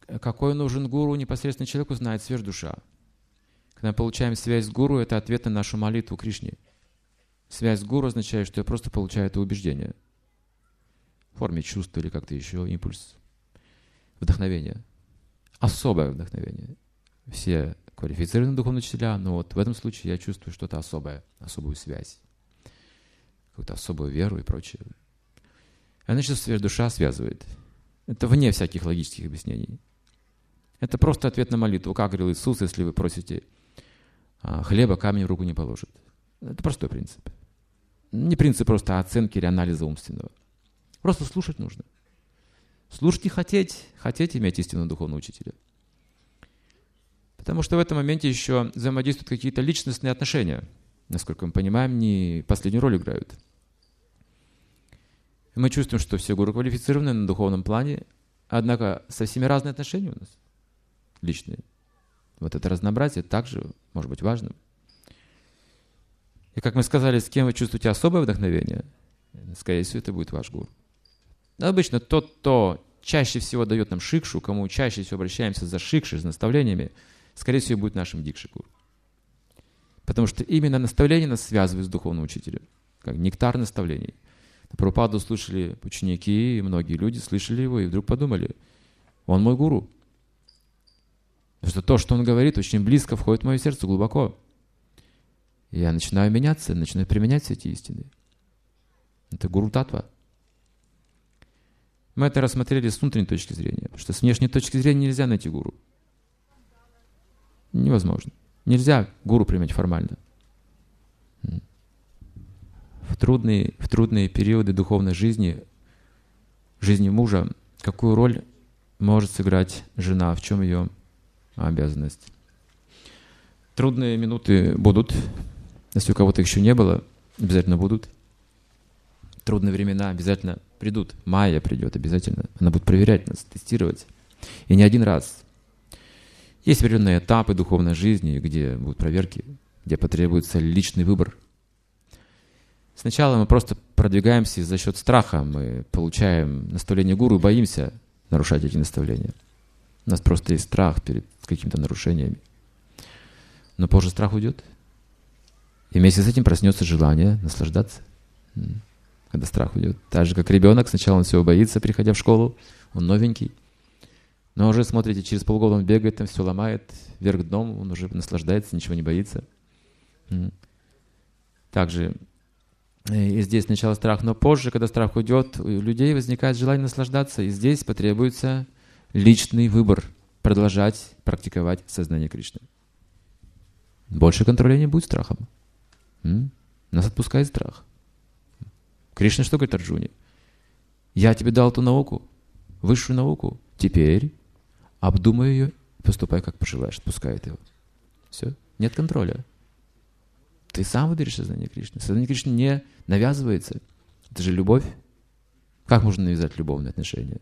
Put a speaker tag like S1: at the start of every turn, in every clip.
S1: какой нужен гуру непосредственно человеку, знает сверхдуша. Когда мы получаем связь с гуру, это ответ на нашу молитву Кришне. Связь с гуру означает, что я просто получаю это убеждение. В форме чувства или как-то еще, импульс. Вдохновение. Особое вдохновение. Все квалифицированные духовные учителя, но вот в этом случае я чувствую что-то особое, особую связь, какую-то особую веру и прочее. А значит, сверхдуша связывает. Это вне всяких логических объяснений. Это просто ответ на молитву. Как говорил Иисус, если вы просите хлеба, камень в руку не положит. Это простой принцип. Не принцип просто оценки или анализа умственного. Просто слушать нужно. Слушать и хотеть иметь истинного духовного учителя. Потому что в этом моменте еще взаимодействуют какие-то личностные отношения. Насколько мы понимаем, не последнюю роль играют. Мы чувствуем, что все гуру квалифицированы на духовном плане, однако со всеми разные отношения у нас личные. Вот это разнообразие также может быть важным. И как мы сказали, с кем вы чувствуете особое вдохновение, скорее всего, это будет ваш гуру. Но обычно тот, кто чаще всего дает нам шикшу, кому чаще всего обращаемся за шикшей, за наставлениями, скорее всего, будет нашим дикши-гуру. Потому что именно наставление нас связывает с духовным учителем, как нектар наставлений. Прабхупаду слышали ученики, и многие люди слышали его, и вдруг подумали, он мой гуру. Потому что то, что он говорит, очень близко входит в мое сердце, глубоко. И я начинаю меняться, начинаю применять все эти истины. Это гуру-татва. Мы это рассмотрели с внутренней точки зрения, потому что с внешней точки зрения нельзя найти гуру. Невозможно. Нельзя гуру применять формально. В трудные периоды духовной жизни, жизни мужа, какую роль может сыграть жена, в чем ее обязанность? Трудные минуты будут, если у кого-то еще не было, обязательно будут. Трудные времена обязательно придут. Майя придет обязательно. Она будет проверять нас, тестировать. И не один раз. Есть определенные этапы духовной жизни, где будут проверки, где потребуется личный выбор. Сначала мы просто продвигаемся за счет страха. Мы получаем наставление гуру и боимся нарушать эти наставления. У нас просто есть страх перед какими-то нарушениями. Но позже страх уйдет. И вместе с этим проснется желание наслаждаться, когда страх уйдет. Так же, как ребенок, сначала он всего боится, приходя в школу, он новенький. Но уже, смотрите, через полгода он бегает, там все ломает, вверх дном, он уже наслаждается, ничего не боится. Также и здесь сначала страх, но позже, когда страх уйдет, у людей возникает желание наслаждаться, и здесь потребуется личный выбор продолжать практиковать сознание Кришны. Больше контроля не будет страхом. Нас отпускает страх. Кришна что говорит Арджуне? Я тебе дал ту науку, высшую науку. Теперь обдумай ее и поступай, как пожелаешь. Отпускает его. Все. Нет контроля. Ты сам выберешь сознание Кришны. Сознание Кришны не навязывается. Это же любовь. Как можно навязать любовные отношения?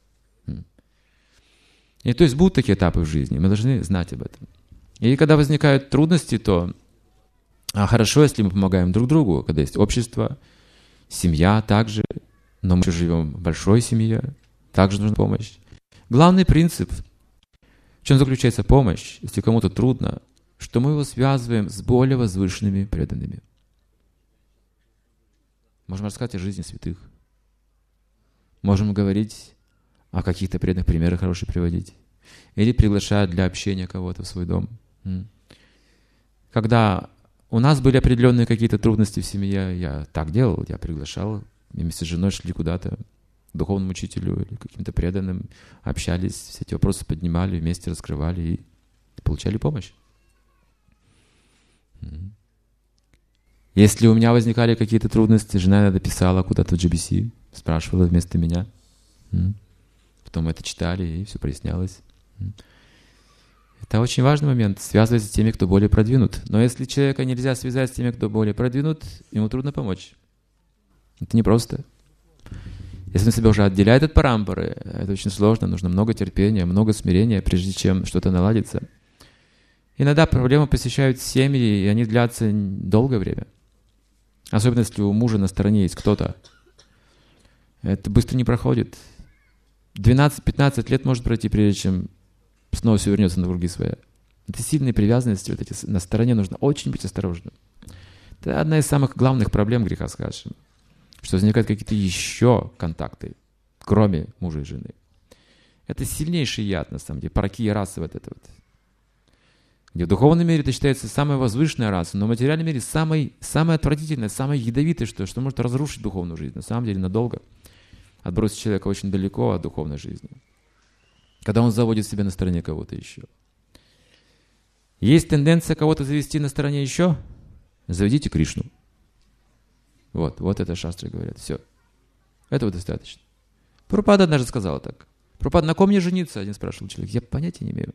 S1: И то есть будут такие этапы в жизни. Мы должны знать об этом. И когда возникают трудности, то хорошо, если мы помогаем друг другу, когда есть общество, семья также, но мы еще живем в большой семье, также нужна помощь. Главный принцип, в чем заключается помощь, если кому-то трудно, что мы его связываем с более возвышенными преданными. Можем рассказать о жизни святых. Можем говорить о каких-то преданных примерах хороших приводить. Или приглашать для общения кого-то в свой дом. Когда у нас были определенные какие-то трудности в семье, я так делал, я приглашал, и вместе с женой шли куда-то, к духовному учителю или каким-то преданным, общались, все эти вопросы поднимали, вместе раскрывали и получали помощь. Если у меня возникали какие-то трудности, жена иногда писала куда-то в GBC, спрашивала вместо меня. Потом мы это читали, и все прояснялось. Это очень важный момент, связываться с теми, кто более продвинут. Но если человека нельзя связать с теми, кто более продвинут, ему трудно помочь. Это непросто. Если он себя уже отделяет от парампары, это очень сложно, нужно много терпения, много смирения, прежде чем что-то наладится. Иногда проблемы посещают семьи, и они длятся долгое время. Особенно если у мужа на стороне есть кто-то. Это быстро не проходит. 12-15 лет может пройти, прежде чем снова все вернется на круги своя. Это сильные привязанности, вот эти на стороне нужно очень быть осторожным. Это одна из самых главных проблем греха с Хадшем, что возникают какие-то еще контакты, кроме мужа и жены. Это сильнейший яд, на самом деле, паракия расы вот это вот. Где в духовном мире это считается самая возвышенная раса, но в материальном мире самая отвратительная, самая ядовитая, что может разрушить духовную жизнь, на самом деле надолго, отбросить человека очень далеко от духовной жизни. Когда он заводит себя на стороне кого-то еще. Есть тенденция кого-то завести на стороне еще? Заведите Кришну. Вот это шастры говорят. Все. Этого достаточно. Прабхупада однажды сказала так. Прабхупада, на ком мне жениться? Один спрашивал человек. Я понятия не имею.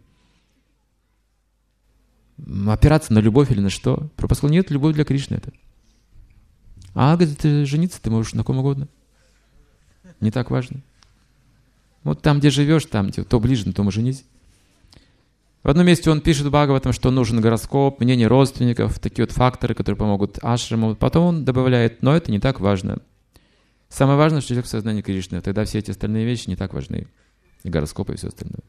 S1: Опираться на любовь или на что? Прабхупада сказал, нет, любовь для Кришны это. Говорит, ты жениться ты можешь на ком угодно. Не так важно. Вот там, где живешь, там, где то ближе, на том и женись. В одном месте он пишет в Бхагаватам, что нужен гороскоп, мнение родственников, такие вот факторы, которые помогут ашраму. Потом он добавляет, но это не так важно. Самое важное, что человек в сознании Кришны. Тогда все эти остальные вещи не так важны. И гороскопы, и все остальное.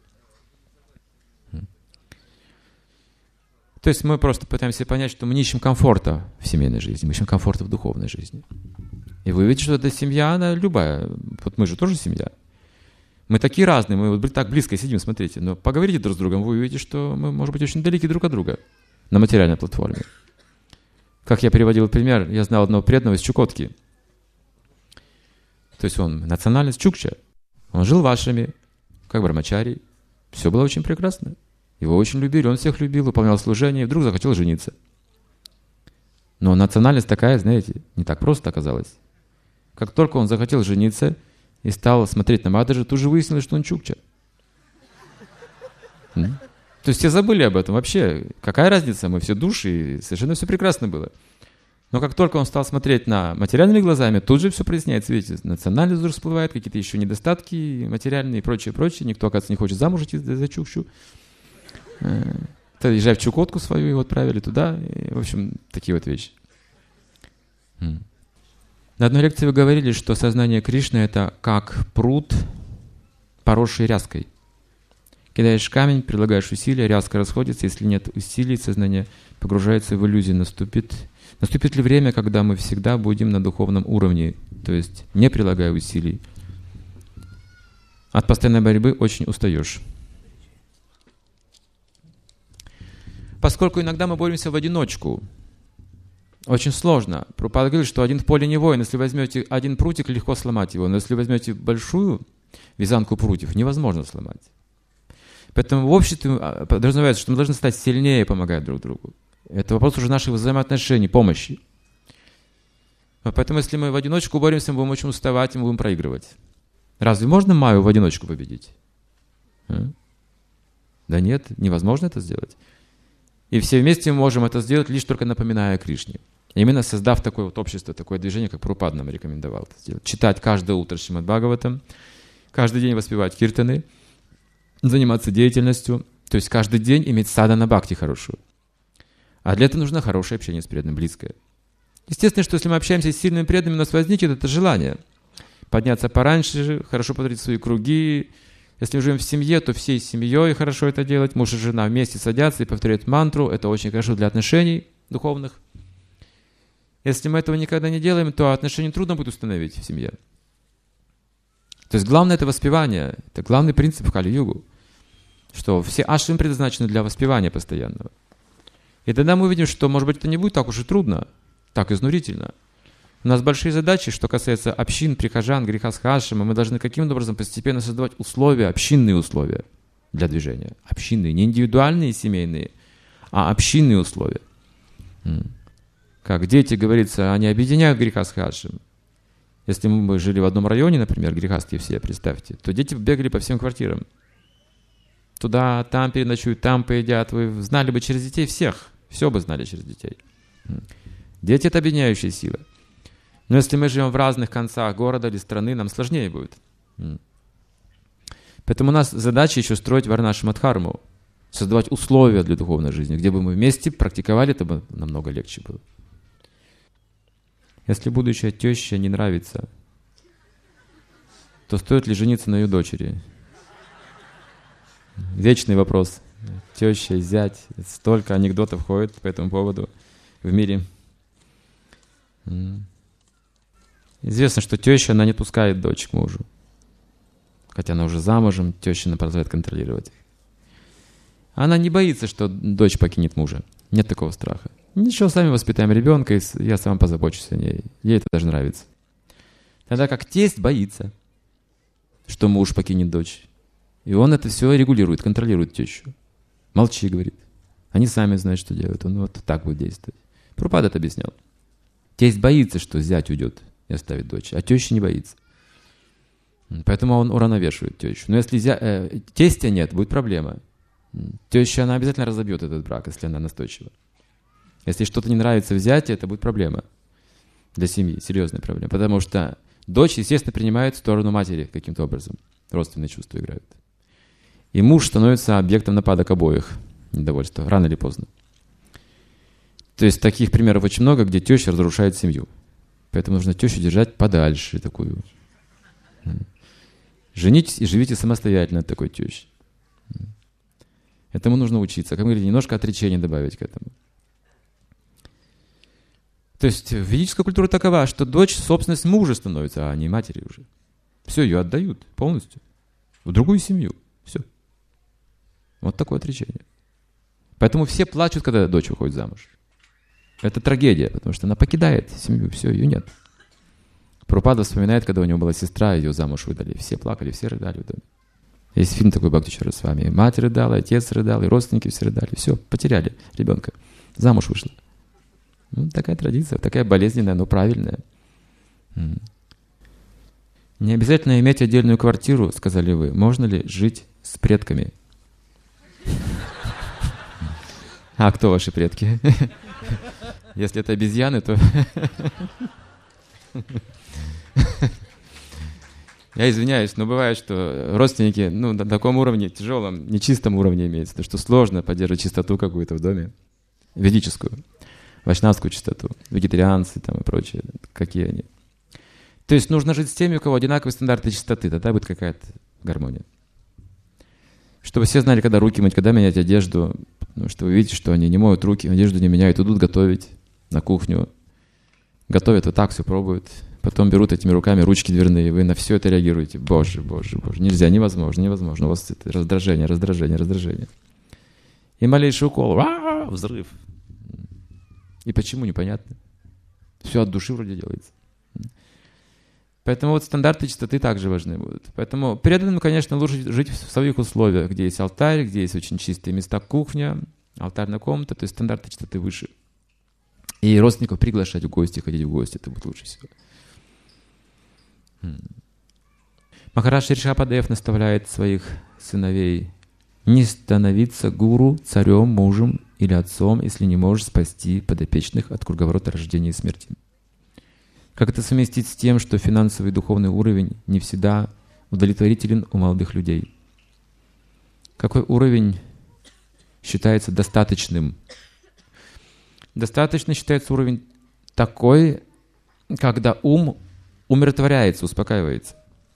S1: То есть мы просто пытаемся понять, что мы не ищем комфорта в семейной жизни, мы ищем комфорта в духовной жизни. И вы видите, что эта семья, она любая. Вот мы же тоже семья. Мы такие разные, мы вот так близко сидим, смотрите. Но поговорите друг с другом, вы увидите, что мы, может быть, очень далеки друг от друга на материальной платформе. Как я приводил пример, я знал одного преданного из Чукотки. То есть он национальность чукча. Он жил в ашраме, как брамачари. Все было очень прекрасно. Его очень любили, он всех любил, выполнял служение, и вдруг захотел жениться. Но национальность такая, знаете, не так просто оказалась. Как только он захотел жениться и стал смотреть на Мададжи, тут же выяснилось, что он чукча. То есть все забыли об этом вообще. Какая разница, мы все души, и совершенно все прекрасно было. Но как только он стал смотреть на материальными глазами, тут же все проясняется. Видите, национальность вдруг всплывает, какие-то еще недостатки материальные и прочее. Никто, оказывается, не хочет замуж идти за чукчу. Езжай в Чукотку свою, его отправили туда. И, в общем, такие вот вещи. На одной лекции вы говорили, что сознание Кришны — это как пруд, поросший ряской. Кидаешь камень, прилагаешь усилия, ряска расходится. Если нет усилий, сознание погружается в иллюзию. Наступит ли время, когда мы всегда будем на духовном уровне, то есть не прилагая усилий? От постоянной борьбы очень устаешь. Поскольку иногда мы боремся в одиночку, очень сложно. Прабхупада говорит, что один в поле не воин. Если возьмете один прутик, легко сломать его. Но если возьмете большую вязанку прутьев, невозможно сломать. Поэтому в обществе подразумевается, что мы должны стать сильнее и помогать друг другу. Это вопрос уже наших взаимоотношений, помощи. Поэтому если мы в одиночку боремся, мы будем очень уставать, и мы будем проигрывать. Разве можно Майю в одиночку победить? Да нет, невозможно это сделать. И все вместе мы можем это сделать, лишь только напоминая о Кришне. Именно создав такое вот общество, такое движение, как Прабхупада нам рекомендовал это сделать. Читать каждое утро Шримад Бхагаватам, каждый день воспевать киртаны, заниматься деятельностью, то есть каждый день иметь садхана бхакти хорошую. А для этого нужно хорошее общение с преданным, близкое. Естественно, что если мы общаемся с сильными преданными, у нас возникнет это желание подняться пораньше, хорошо повторить свои круги. Если мы живем в семье, то всей семьей хорошо это делать. Муж и жена вместе садятся и повторяют мантру. Это очень хорошо для отношений духовных. Если мы этого никогда не делаем, то отношения трудно будет установить в семье. То есть главное — это воспевание. Это главный принцип в Кали-югу. Что все ашрамы предназначены для воспевания постоянного. И тогда мы увидим, что, может быть, это не будет так уж и трудно, так изнурительно. У нас большие задачи, что касается общин, прихожан, грехастха ашрама. Мы должны каким-то образом постепенно создавать условия, общинные условия для движения. Общинные, не индивидуальные, семейные, а общинные условия. Как дети, говорится, они объединяют грехастха ашрама. Если мы бы жили в одном районе, например, грехастхи все, представьте, то дети бегали по всем квартирам. Туда, там переночуют, там поедят. Вы знали бы через детей всех. Все бы знали через детей. Дети — это объединяющая сила. Но если мы живем в разных концах города или страны, нам сложнее будет. Поэтому у нас задача еще строить варнашамадхарму, создавать условия для духовной жизни, где бы мы вместе практиковали, это бы намного легче было. Если будущая теща не нравится, то стоит ли жениться на ее дочери? Вечный вопрос. Теща, зять. Столько анекдотов ходит по этому поводу в мире. Известно, что теща, она не пускает дочь к мужу. Хотя она уже замужем, теща она продолжает контролировать. Она не боится, что дочь покинет мужа. Нет такого страха. Ничего, сами воспитаем ребенка, и я сам позабочусь о ней. Ей это даже нравится. Тогда как тесть боится, что муж покинет дочь. И он это все регулирует, контролирует тещу. Молчи, говорит. Они сами знают, что делают. Он вот так будет действовать. Прабхупада это объяснял. Тесть боится, что зять уйдет и оставит дочь, а теща не боится. Поэтому он уравновешивает тещу. Но если тестя нет, будет проблема. Теща, она обязательно разобьет этот брак, если она настойчива. Если что-то не нравится в зяте, это будет проблема для семьи, серьезная проблема. Потому что дочь, естественно, принимает сторону матери каким-то образом. Родственные чувства играют. И муж становится объектом нападок обоих недовольства, рано или поздно. То есть таких примеров очень много, где теща разрушает семью. Поэтому нужно тещу держать подальше такую. Женитесь и живите самостоятельно от такой тещи. Этому нужно учиться. Как мы говорили, немножко отречения добавить к этому. То есть ведическая культура такова, что дочь собственность мужа становится, а не матери уже. Все, ее отдают полностью в другую семью. Все. Вот такое отречение. Поэтому все плачут, когда дочь выходит замуж. Это трагедия, потому что она покидает семью, все, ее нет. Прабхупада вспоминает, когда у него была сестра, ее замуж выдали. Все плакали, все рыдали в доме. Есть фильм такой Бхактичара с вами. Мать рыдала, отец рыдал, и родственники все рыдали. Все, потеряли ребенка. Замуж вышла. Ну, такая традиция, такая болезненная, но правильная. Не обязательно иметь отдельную квартиру, сказали вы. Можно ли жить с предками? А кто ваши предки? Если это обезьяны, то... Я извиняюсь, но бывает, что родственники, на таком уровне, тяжелом, нечистом уровне имеется, то что сложно поддерживать чистоту какую-то в доме, ведическую, вайшнавскую чистоту, вегетарианцы там и прочее, какие они. То есть нужно жить с теми, у кого одинаковые стандарты чистоты, тогда будет какая-то гармония. Чтобы все знали, когда руки мыть, когда менять одежду, потому что вы видите, что они не моют руки, одежду не меняют, идут готовить на кухню, готовят вот так, все пробуют. Потом берут этими руками ручки дверные, вы на все это реагируете. Боже, боже, боже. Нельзя, невозможно. У вас это раздражение. И малейший укол, взрыв. И почему, непонятно. Все от души вроде делается. Поэтому вот стандарты чистоты также важны будут. Поэтому преданным, конечно, лучше жить в своих условиях, где есть алтарь, где есть очень чистые места, кухня, алтарная комната, то есть стандарты чистоты выше. И родственников приглашать в гости, ходить в гости, это будет лучше всего. Махарадж Ришабхадев наставляет своих сыновей не становиться гуру, царем, мужем или отцом, если не можешь спасти подопечных от круговорота рождения и смерти. Как это совместить с тем, что финансовый и духовный уровень не всегда удовлетворителен у молодых людей? Какой уровень считается достаточным? Достаточно считается уровень такой, когда ум умиротворяется, успокаивается.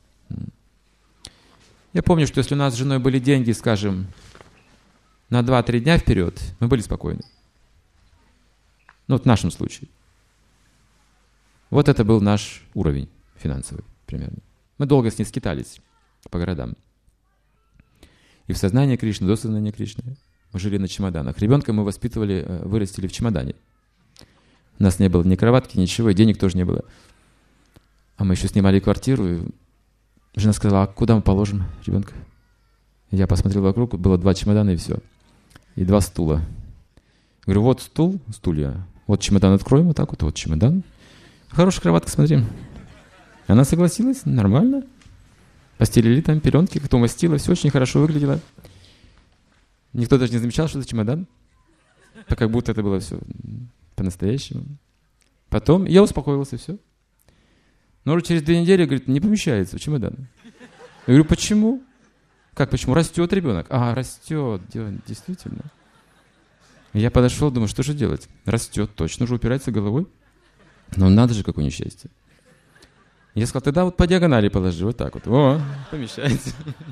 S1: Я помню, что если у нас с женой были деньги, скажем, на 2-3 дня вперед, мы были спокойны. Вот в нашем случае. Вот это был наш уровень финансовый примерно. Мы долго с ней скитались по городам. И в сознании Кришны, до сознания Кришны мы жили на чемоданах. Ребенка мы воспитывали, вырастили в чемодане. У нас не было ни кроватки, ничего, и денег тоже не было. А мы еще снимали квартиру, и жена сказала, а куда мы положим ребенка? Я посмотрел вокруг, было 2 чемодана и все. И 2 стула. Говорю, вот стул, стулья, вот чемодан откроем, вот так вот чемодан. Хорошая кроватка, смотри. Она согласилась, нормально. Постелили там пеленки, как-то умастила, все очень хорошо выглядело. Никто даже не замечал, что это чемодан. Как будто это было все по-настоящему. Потом я успокоился, все. Но уже через 2 недели, говорит, не помещается в чемодан. Я говорю, почему? Как почему? Растет ребенок. А, растет, действительно. Я подошел, думаю, что же делать? Растет, точно же упирается головой. Но надо же, какое несчастье. Я сказал, тогда вот по диагонали положи, вот так вот. О, помещается.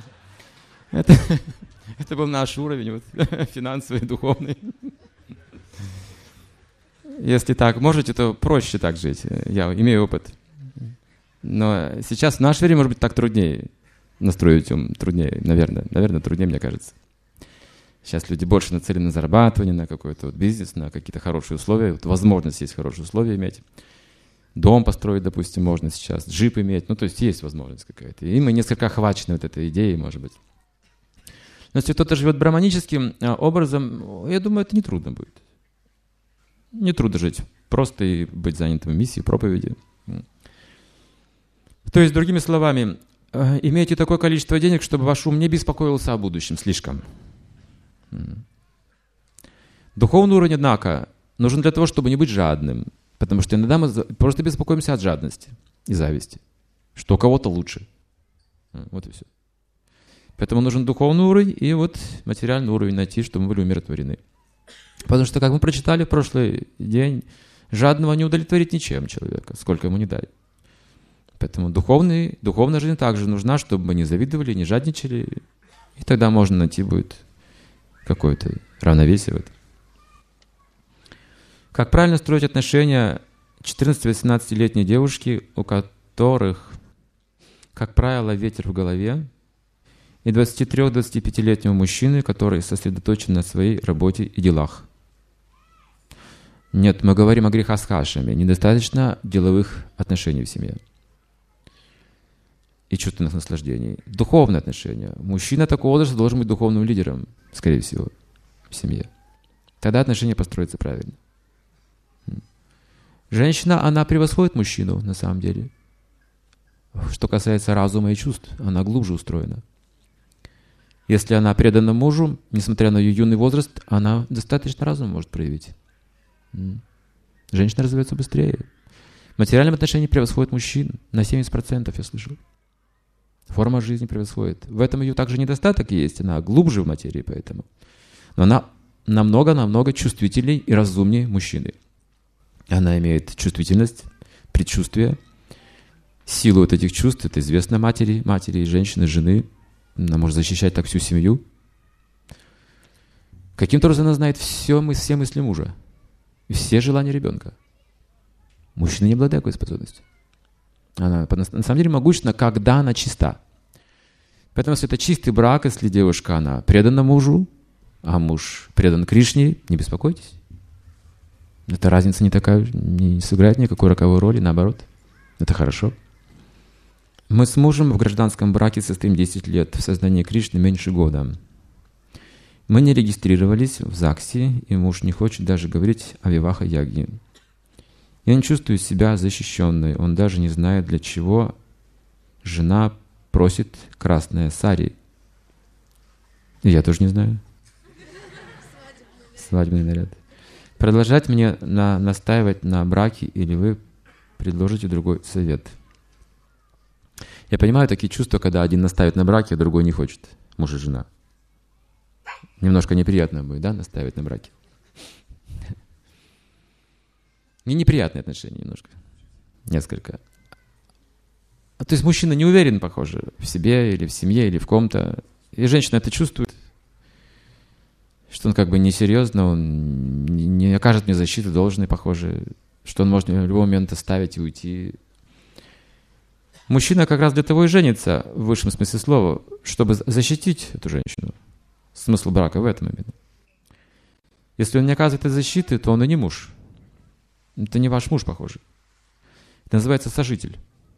S1: Это был наш уровень вот, финансовый, духовный. Если так можете, то проще так жить. Я имею опыт. Но сейчас в наше время, может быть, так труднее настроить ум. Труднее, наверное, труднее, мне кажется. Сейчас люди больше нацелены на зарабатывание, на какой-то вот бизнес, на какие-то хорошие условия. Вот возможность есть хорошие условия иметь. Дом построить, допустим, можно сейчас, джип иметь. Ну, то есть есть возможность какая-то. И мы несколько охвачены вот этой идеей, может быть. Но если кто-то живет браманическим образом, я думаю, это не трудно будет. Не трудно жить. Просто и быть занятым в миссии, проповеди. То есть, другими словами, имейте такое количество денег, чтобы ваш ум не беспокоился о будущем слишком. Духовный уровень, однако, нужен для того, чтобы не быть жадным. Потому что иногда мы просто беспокоимся от жадности и зависти. Что у кого-то лучше. Вот и все. Поэтому нужен духовный уровень и вот материальный уровень найти, чтобы мы были умиротворены. Потому что, как мы прочитали в прошлый день, жадного не удовлетворит ничем человека, сколько ему не дай. Поэтому духовная жизнь также нужна, чтобы мы не завидовали, не жадничали. И тогда можно найти будет какое-то равновесие в этом. Как правильно строить отношения 14-18-летней девушки, у которых, как правило, ветер в голове, и 23-25-летнего мужчины, который сосредоточен на своей работе и делах? Нет, мы говорим о грехах с хашами, недостаточно деловых отношений в семье и чувственных наслаждений. Духовные отношения. Мужчина такого возраста должен быть духовным лидером, скорее всего, в семье. Тогда отношения построятся правильно. Женщина, она превосходит мужчину, на самом деле. Что касается разума и чувств, она глубже устроена. Если она предана мужу, несмотря на ее юный возраст, она достаточно разум может проявить. Женщина развивается быстрее. В материальном отношении превосходит мужчин на 70%, я слышал. Форма жизни превосходит. В этом ее также недостаток есть, она глубже в материи, поэтому. Но она намного чувствительней и разумнее мужчины. Она имеет чувствительность, предчувствие, силу вот этих чувств. Это известно матери, женщины, жены. Она может защищать так всю семью. Каким-то образом она знает все мысли мужа. И все желания ребенка. Мужчина не обладает такой способностью. Она на самом деле могущественна, когда она чиста. Поэтому, если это чистый брак, если девушка, она предана мужу, а муж предан Кришне, не беспокойтесь. Эта разница не такая, не сыграет никакой роковой роли, наоборот. Это хорошо. Мы с мужем в гражданском браке состоим 10 лет, в сознании Кришны меньше года. Мы не регистрировались в ЗАГСе, и муж не хочет даже говорить о виваха-яге. Я не чувствую себя защищенной. Он даже не знает, для чего жена просит красное сари. И я тоже не знаю. Свадебный наряд. Продолжать мне настаивать на браке, или вы предложите другой совет? Я понимаю такие чувства, когда один настаивает на браке, а другой не хочет. Муж и жена. Немножко неприятно будет, да, настаивать на браке? Мне неприятные отношения немножко. Несколько. То есть мужчина не уверен, похоже, в себе, или в семье, или в ком-то. И женщина это чувствует, что он как бы несерьезно, он не окажет мне защиты должной, похоже, что он может в любой момент оставить и уйти. Мужчина как раз для того и женится, в высшем смысле слова, чтобы защитить эту женщину. Смысл брака в этом именно. Если он не оказывает этой защиты, то он и не муж. Это не ваш муж, похоже. Это называется сожитель.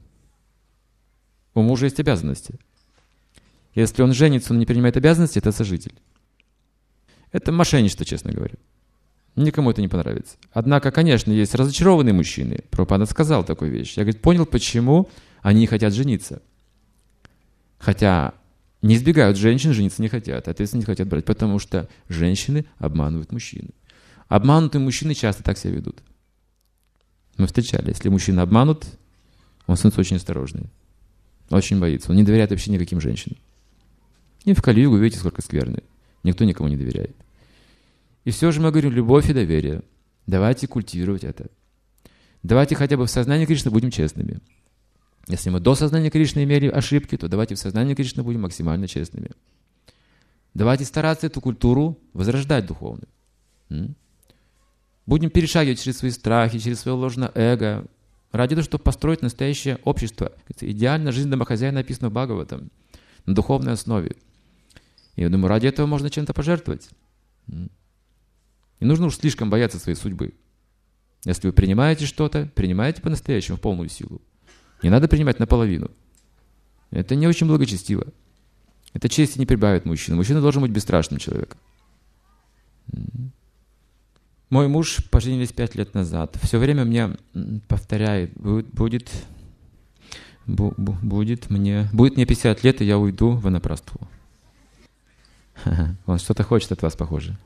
S1: У мужа есть обязанности. Если он женится, он не принимает обязанности, это сожитель. Это мошенничество, честно говоря. Никому это не понравится. Однако, конечно, есть разочарованные мужчины. Прабхупада сказал такую вещь. Я, говорит, понял, почему они не хотят жениться. Хотя не избегают женщин, жениться не хотят. Ответственно не хотят брать, потому что женщины обманывают мужчин. Обманутые мужчины часто так себя ведут. Мы встречали. Если мужчина обманут, он становится очень осторожный. Очень боится. Он не доверяет вообще никаким женщинам. И в Кали-югу, видите, сколько скверны. Никто никому не доверяет. И все же мы говорим, любовь и доверие. Давайте культивировать это. Давайте хотя бы в сознании Кришны будем честными. Если мы до сознания Кришны имели ошибки, то давайте в сознании Кришны будем максимально честными. Давайте стараться эту культуру возрождать духовную. Будем перешагивать через свои страхи, через свое ложное эго, ради того, чтобы построить настоящее общество. Идеально жизнь домохозяина написана в Бхагаватам, на духовной основе. И я думаю, ради этого можно чем-то пожертвовать. Не нужно уж слишком бояться своей судьбы. Если вы принимаете что-то, принимаете по-настоящему в полную силу. Не надо принимать наполовину. Это не очень благочестиво. Это чести не прибавит мужчину. Мужчина должен быть бесстрашным человеком. Мой муж поженились 5 лет назад. Все время мне повторяет, будет мне 50 лет, и я уйду в ванапрастху. Он что-то хочет от вас, похоже.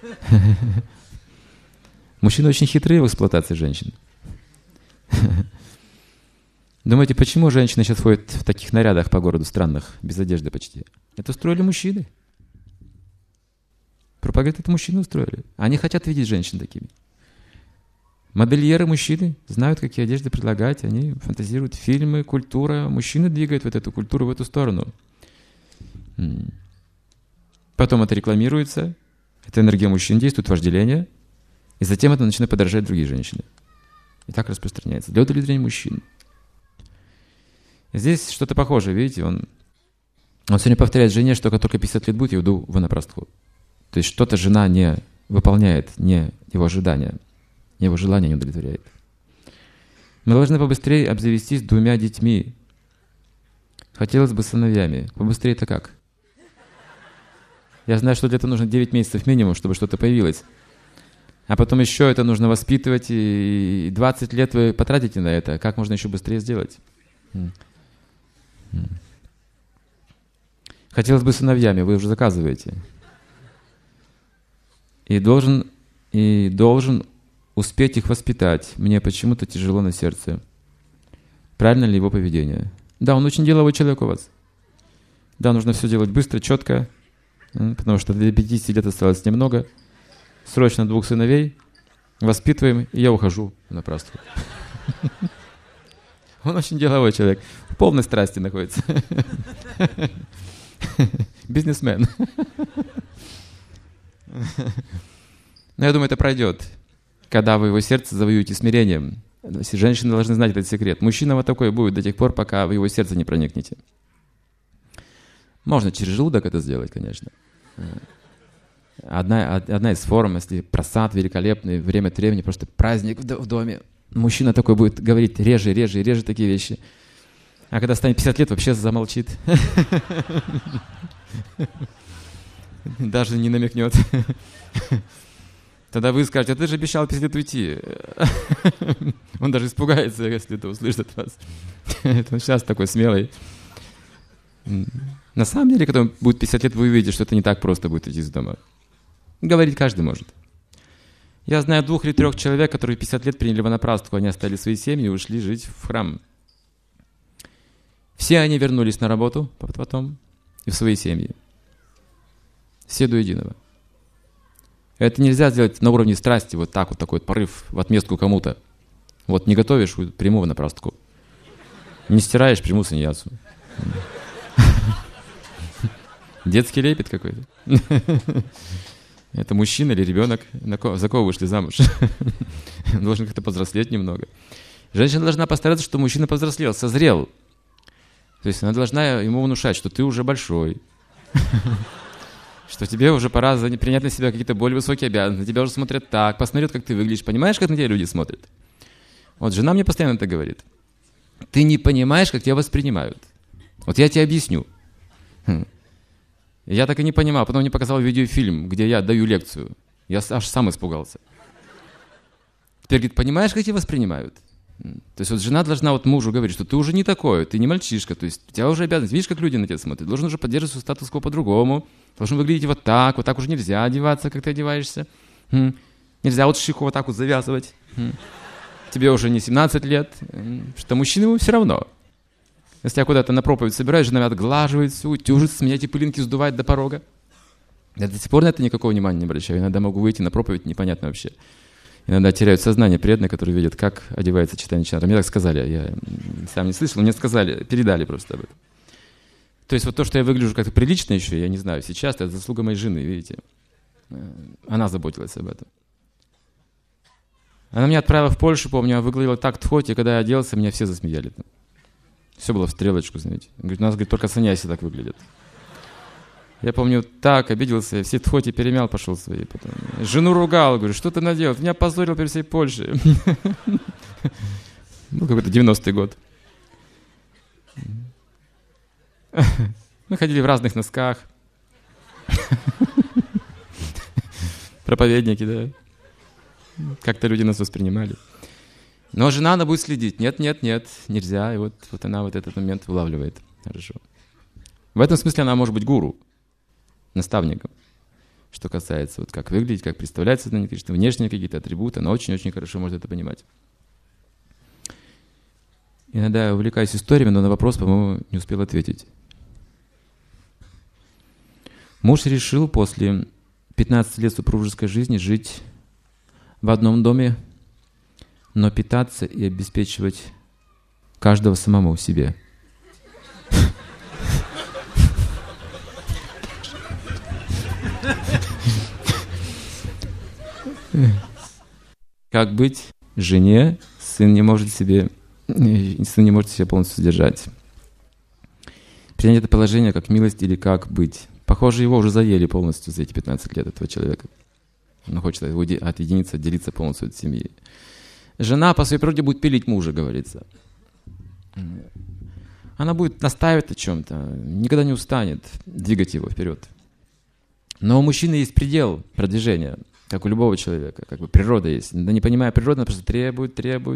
S1: Мужчины очень хитрые в эксплуатации женщин. Думаете, почему женщины сейчас ходят в таких нарядах по городу странных, без одежды почти? Это устроили мужчины. Пропаганда это мужчины устроили. Они хотят видеть женщин такими. Модельеры мужчины знают, какие одежды предлагать. Они фантазируют фильмы, культура. Мужчины двигают вот эту культуру в эту сторону. Потом это рекламируется. Эта энергия мужчин действует, вожделение. И затем это начинает подражать другие женщины. И так распространяется. Для удовлетворения мужчин. Здесь что-то похожее, видите? Он сегодня повторяет жене, что только 50 лет будет, я уйду в ванапрастху. То есть что-то жена не выполняет, не его ожидания, его желания не удовлетворяет. Мы должны побыстрее обзавестись 2 детьми. Хотелось бы сыновьями. Побыстрее это как? Я знаю, что для этого нужно 9 месяцев минимум, чтобы что-то появилось. А потом еще это нужно воспитывать, и 20 лет вы потратите на это. Как можно еще быстрее сделать? Хотелось бы сыновьями, вы уже заказываете. И должен успеть их воспитать. Мне почему-то тяжело на сердце. Правильно ли его поведение? Да, он очень деловой человек у вас. Да, нужно все делать быстро, четко, потому что до 50 лет осталось немного. Срочно 2 сыновей воспитываем, и я ухожу на прастху. Он очень деловой человек, в полной страсти находится. Бизнесмен. Но я думаю, это пройдет, когда вы его сердце завоюете смирением. Женщины должны знать этот секрет. Мужчина вот такой будет до тех пор, пока вы его сердце не проникнете. Можно через желудок это сделать, конечно. Одна из форм, если просад великолепный, время от времени, просто праздник в доме. Мужчина такой будет говорить реже такие вещи. А когда станет 50 лет, вообще замолчит. Даже не намекнет. Тогда вы скажете, а ты же обещал 50 лет уйти. Он даже испугается, если это услышит от вас. Это он сейчас такой смелый. На самом деле, когда будет 50 лет, вы увидите, что это не так просто будет идти из дома. Говорить каждый может. Я знаю 2 или 3 человек, которые 50 лет приняли ванапрастху, они оставили свои семьи и ушли жить в храм. Все они вернулись на работу потом и в свои семьи. Все до единого. Это нельзя сделать на уровне страсти, вот так вот, такой вот порыв в отместку кому-то. Вот не готовишь, приму ванапрастху. Не стираешь, приму саньясу. Детский лепет какой-то. Это мужчина или ребенок? За кого вышли замуж? Должен как-то повзрослеть немного. Женщина должна постараться, чтобы мужчина повзрослел, созрел. То есть она должна ему внушать, что ты уже большой. Что тебе уже пора принять на себя какие-то более высокие обязанности. На тебя уже смотрят так, посмотрят, как ты выглядишь. Понимаешь, как на тебя люди смотрят? Вот жена мне постоянно это говорит. Ты не понимаешь, как тебя воспринимают. Вот я тебе объясню. Я так и не понимал. Потом мне показал видеофильм, где я даю лекцию. Я аж сам испугался. Теперь говорит, понимаешь, как тебя воспринимают? То есть вот жена должна вот мужу говорить, что ты уже не такой, ты не мальчишка, то есть у тебя уже обязанность. Видишь, как люди на тебя смотрят? Ты должен уже поддерживать свой статус-кво по-другому. Должен выглядеть вот так уже нельзя одеваться, как ты одеваешься. Нельзя вот шиху вот так вот завязывать. Тебе уже не 17 лет. Что мужчинам все равно. Если я куда-то на проповедь собираюсь, жена отглаживает все, утюжит, с меня эти пылинки сдувает до порога. Я до сих пор на это никакого внимания не обращаю. Иногда могу выйти на проповедь, непонятно вообще. Иногда теряют сознание преданные, которые видят, как одевается Чайтанья Чаритамрит. Мне так сказали, я сам не слышал, мне сказали, передали просто об этом. То есть вот то, что я выгляжу как-то прилично еще, я не знаю, сейчас это заслуга моей жены, видите. Она заботилась об этом. Она меня отправила в Польшу, помню, она выглядела так тхоти, когда я оделся, меня все засмеяли. Все было в стрелочку, знаете. Говорит, у нас, говорит, только саньяси так выглядят. Я помню, так обиделся, все тхоти перемял, пошел свои. Потом. Жену ругал, говорю, что ты наделал? Ты меня опозорил перед всей Польшей. Ну, какой-то 90-й год. Мы ходили в разных носках. Проповедники, да. Как-то люди нас воспринимали. Но жена, она будет следить. Нет, нельзя. И вот она вот этот момент вылавливает. Хорошо. В этом смысле она может быть гуру, наставником. Что касается, вот как выглядеть, как представлять сознание Кришны, внешние какие-то атрибуты, она очень-очень хорошо может это понимать. Иногда я увлекаюсь историями, но на вопрос, по-моему, не успел ответить. Муж решил после 15 лет супружеской жизни жить в одном доме, но питаться и обеспечивать каждого самому себе. Как быть жене? Сын не может себя полностью содержать. Принять это положение как милость или как быть? Похоже, его уже заели полностью за эти 15 лет, этого человека. Он хочет отъединиться, отделиться полностью от семьи. Жена по своей природе будет пилить мужа, говорится. Она будет настаивать на чем-то, никогда не устанет двигать его вперед. Но у мужчины есть предел продвижения, как у любого человека, как бы природа есть. Да не понимая природы, она просто требует.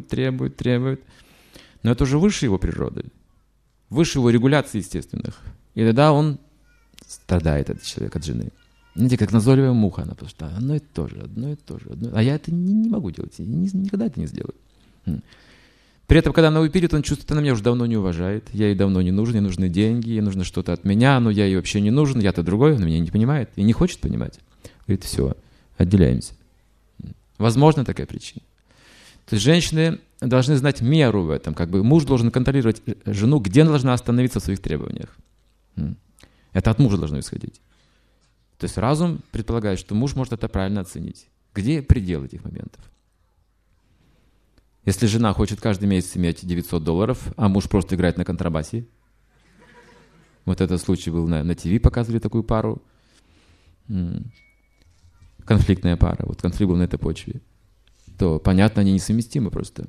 S1: Но это уже выше его природы, выше его регуляций естественных. И тогда он страдает, этот человек, от жены. Знаете, как назойливая муха, она потому что одно и то же. А я это не могу делать, я никогда это не сделаю. При этом, когда она выпилит, он чувствует, она меня уже давно не уважает, я ей давно не нужен, ей нужны деньги, ей нужно что-то от меня, но я ей вообще не нужен, я-то другой, она меня не понимает и не хочет понимать. Говорит, все, отделяемся. Возможно, такая причина. То есть женщины должны знать меру в этом, как бы муж должен контролировать жену, где она должна остановиться в своих требованиях. Это от мужа должно исходить. То есть разум предполагает, что муж может это правильно оценить. Где предел этих моментов? Если жена хочет каждый месяц иметь $900, а муж просто играет на контрабасе, вот этот случай был на ТВ, показывали такую пару, конфликтная пара, вот конфликт был на этой почве, то, понятно, они несовместимы просто.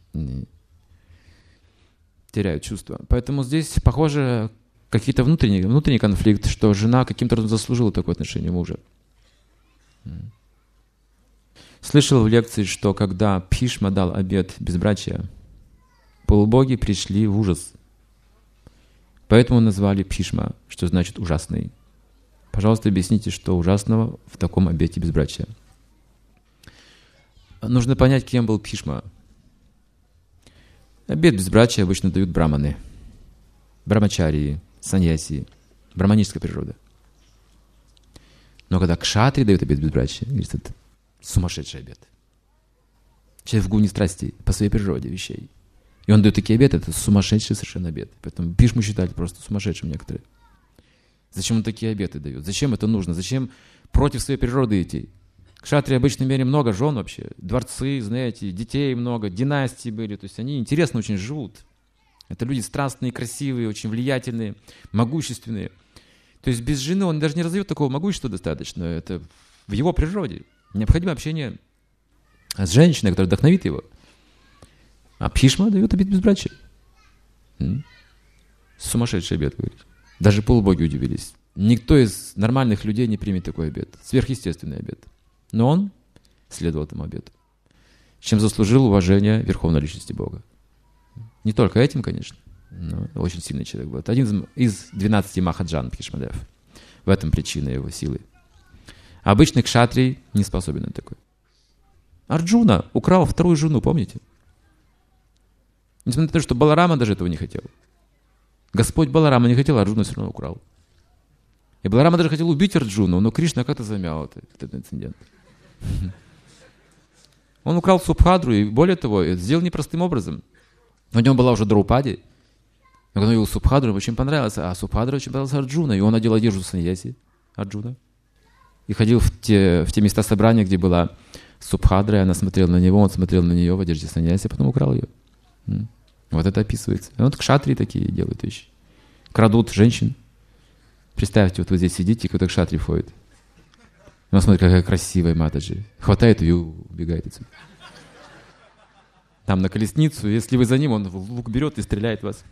S1: Теряют чувства. Поэтому здесь, похоже, какие-то внутренний конфликт, что жена каким-то образом заслужила такое отношение мужа. Слышал в лекции, что когда Бхишма дал обет безбрачия, полубоги пришли в ужас. Поэтому назвали Бхишма, что значит ужасный. Пожалуйста, объясните, что ужасного в таком обете безбрачия. Нужно понять, кем был Бхишма. Обет безбрачия обычно дают браманы, брамачарии, саньяси, браманическая природа. Но когда кшатри дают обет безбрачия, говорится, это сумасшедший обет. Человек в гуне страстей по своей природе вещей. И он дает такие обеты, это сумасшедший совершенно обет. Поэтому Бхишму считали просто сумасшедшим некоторые. Зачем он такие обеты дает? Зачем это нужно? Зачем против своей природы идти? Кшатрии обычно имели много жен вообще, дворцы, знаете, детей много, династии были. То есть они интересно очень живут. Это люди страстные, красивые, очень влиятельные, могущественные. То есть без жены он даже не развьет такого могущества достаточно. Это в его природе. Необходимо общение с женщиной, которая вдохновит его. А Бхишма дает обет безбрачия. Сумасшедший обет, говорит. Даже полубоги удивились. Никто из нормальных людей не примет такой обет. Сверхъестественный обет. Но он следовал этому обету. Чем заслужил уважение Верховной Личности Бога. Не только этим, конечно, но очень сильный человек был. Это один из 12 махаджан Бхишмадев. В этом причина его силы. Обычный кшатрий не способен на такое. Арджуна украл вторую жену, помните? Несмотря на то, что Баларама даже этого не хотел. Господь Баларама не хотел, а Арджуна все равно украл. И Баларама даже хотел убить Арджуну, но Кришна как-то замял этот инцидент. Он украл Субхадру, и более того, это сделал непростым образом. У него была уже Драупади. Он увидел Субхадру, ему очень понравилось. А Субхадра очень понравился Арджуна, и он надел одежду саньяси Арджуна. И ходил в те места собрания, где была Субхадра, и она смотрела на него, он смотрел на нее в одежде саньяси, а потом украл ее. Вот это описывается. И вот кшатрии такие делают вещи. Крадут женщин. Представьте, вот вы здесь сидите, и какой-то кшатри входит. Он смотрит, какая красивая Матаджи. Хватает ее и убегает отсюда. Там на колесницу, если вы за ним, он лук берет и стреляет в вас.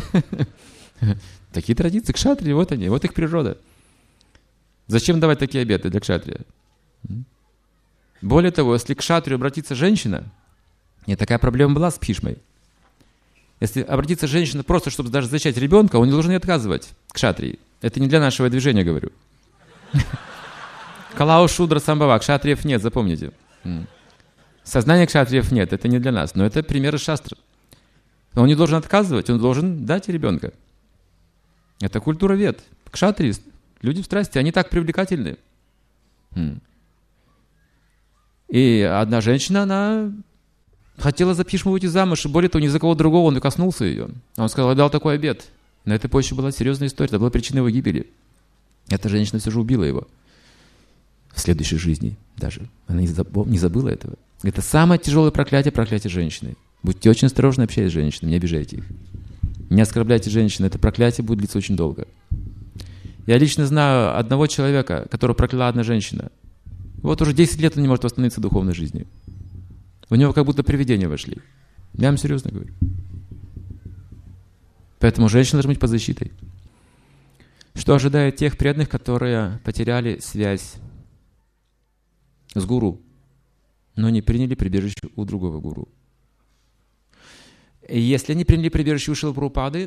S1: Такие традиции, кшатрии, вот они, вот их природа. Зачем давать такие обеты для кшатрия? Более того, если к кшатрию обратится женщина, и такая проблема была с Бхишмой, если обратится женщина просто, чтобы даже зачать ребенка, он не должен ей отказывать, кшатрии. Это не для нашего движения, говорю. Калау Шудра Самбава, кшатриев нет, запомните. Сознания кшатриев нет, это не для нас, но это примеры шастры. Он не должен отказывать, он должен дать ребенка. Это культура вед. Кшатрии, люди в страсти, они так привлекательны. И одна женщина, она хотела за Бхишму выйти замуж, и более того, ни за кого другого он и коснулся ее. Он сказал, я дал такой обет. На этой почве была серьезная история, это была причина его гибели. Эта женщина все же убила его. В следующей жизни даже. Она не забыла этого. Это самое тяжелое проклятие женщины. Будьте очень осторожны, общаясь с женщинами, не обижайте их. Не оскорбляйте женщин, это проклятие будет длиться очень долго. Я лично знаю одного человека, которого прокляла одна женщина. Вот уже 10 лет он не может восстановиться в духовной жизни. У него как будто привидения вошли. Я вам серьезно говорю. Поэтому женщины должны быть под защитой. Что ожидает тех преданных, которые потеряли связь с гуру, но не приняли прибежище у другого гуру? И если они приняли прибежище у Шрилы Прабхупады,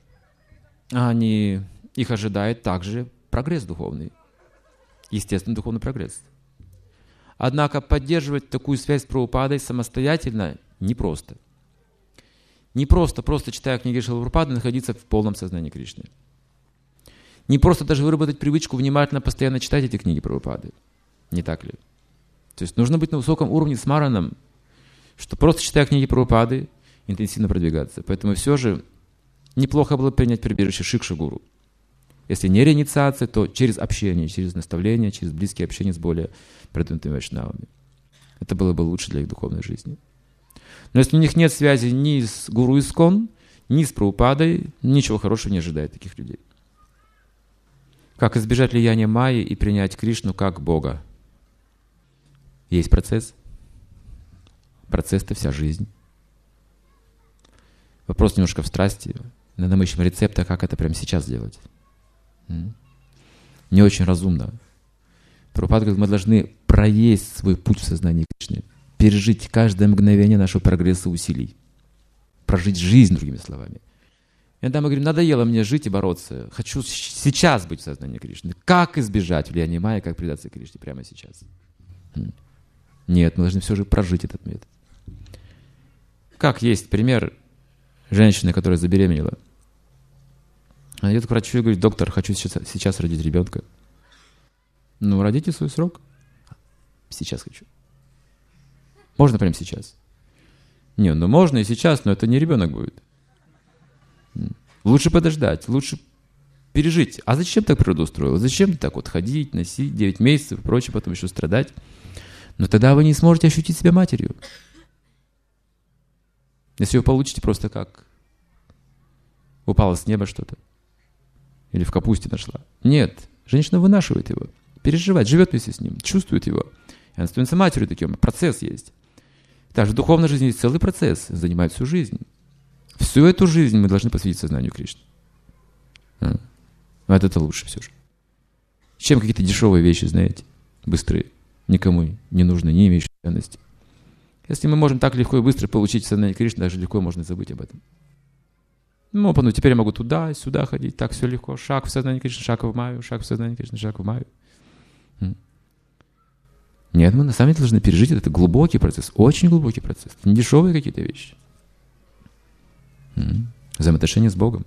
S1: их ожидает также прогресс духовный. Естественный духовный прогресс. Однако поддерживать такую связь с Прабхупадой самостоятельно непросто. Не просто читая книги Шрилы Прабхупады, находиться в полном сознании Кришны. Не просто даже выработать привычку внимательно, постоянно читать эти книги Прабхупады. Не так ли? То есть нужно быть на высоком уровне с Мараном, что просто читая книги Прабхупады, интенсивно продвигаться. Поэтому все же неплохо было принять прибежище Шикша-гуру. Если не реинициация, то через общение, через наставление, через близкие общения с более продвинутыми вайшнавами. Это было бы лучше для их духовной жизни. Но если у них нет связи ни с гуру Искон, ни с Прабхупадой, ничего хорошего не ожидает таких людей. Как избежать влияния майи и принять Кришну как Бога? Есть процесс. Процесс-то вся жизнь. Вопрос немножко в страсти. Иногда мы ищем рецепта, как это прямо сейчас сделать. Не очень разумно. Прабхупада говорит, мы должны проесть свой путь в сознании Кришны, пережить каждое мгновение нашего прогресса и усилий, прожить жизнь, другими словами. Иногда мы говорим, надоело мне жить и бороться, хочу сейчас быть в сознании Кришны. Как избежать влияния майи, как предаться Кришне прямо сейчас? Нет, мы должны все же прожить этот метод. Как есть пример женщины, которая забеременела. Она идет к врачу и говорит, доктор, хочу сейчас родить ребенка. Ну, родите свой срок. Сейчас хочу. Можно прямо сейчас? Не, ну можно и сейчас, но это не ребенок будет. Лучше подождать, лучше пережить. А зачем так природа устроила? Зачем так вот ходить, носить 9 месяцев и прочее, потом еще страдать? Но тогда вы не сможете ощутить себя матерью. Если вы получите просто как упало с неба что-то. Или в капусте нашла. Нет, женщина вынашивает его, переживает, живет вместе с ним, чувствует его. И она становится матерью таким. Процесс есть. Также в духовной жизни есть целый процесс, занимает всю жизнь. Всю эту жизнь мы должны посвятить сознанию Кришны. Вот это лучше все же. Чем какие-то дешевые вещи, знаете, быстрые, никому не нужны, не имеющие ценности. Если мы можем так легко и быстро получить сознание Кришны, даже легко можно забыть об этом. Ну, теперь я могу туда, сюда ходить, так все легко. Шаг в сознание Кришны, шаг в майю, шаг в сознание Кришны, шаг в майю. Нет, мы на самом деле должны пережить этот глубокий процесс, очень глубокий процесс. Не дешевые какие-то вещи. Взаимоотношения с Богом.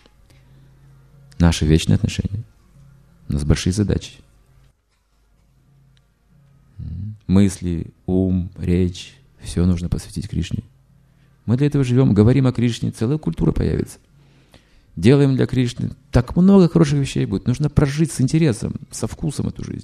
S1: Наши вечные отношения. У нас большие задачи. Мысли, ум, речь, Все нужно посвятить Кришне. Мы для этого живем, говорим о Кришне, целая культура появится. Делаем для Кришны. Так много хороших вещей будет. Нужно прожить с интересом, со вкусом эту жизнь.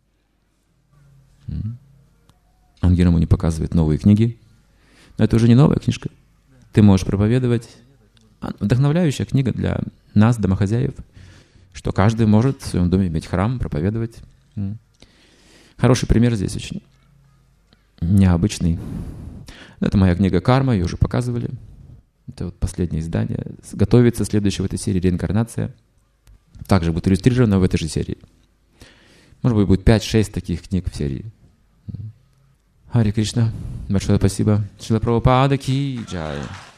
S1: Ангирам не показывает новые книги. Но это уже не новая книжка. Ты можешь проповедовать. Вдохновляющая книга для нас, домохозяев, что каждый может в своем доме иметь храм, проповедовать. Хороший пример здесь очень необычный. Это моя книга «Карма», ее уже показывали. Это вот последнее издание. Готовится следующая в этой серии «Реинкарнация». Также будет иллюстрировано в этой же серии. Может быть, будет 5-6 таких книг в серии. Харе Кришна. Большое спасибо. Шрила Прабхупада ки джай.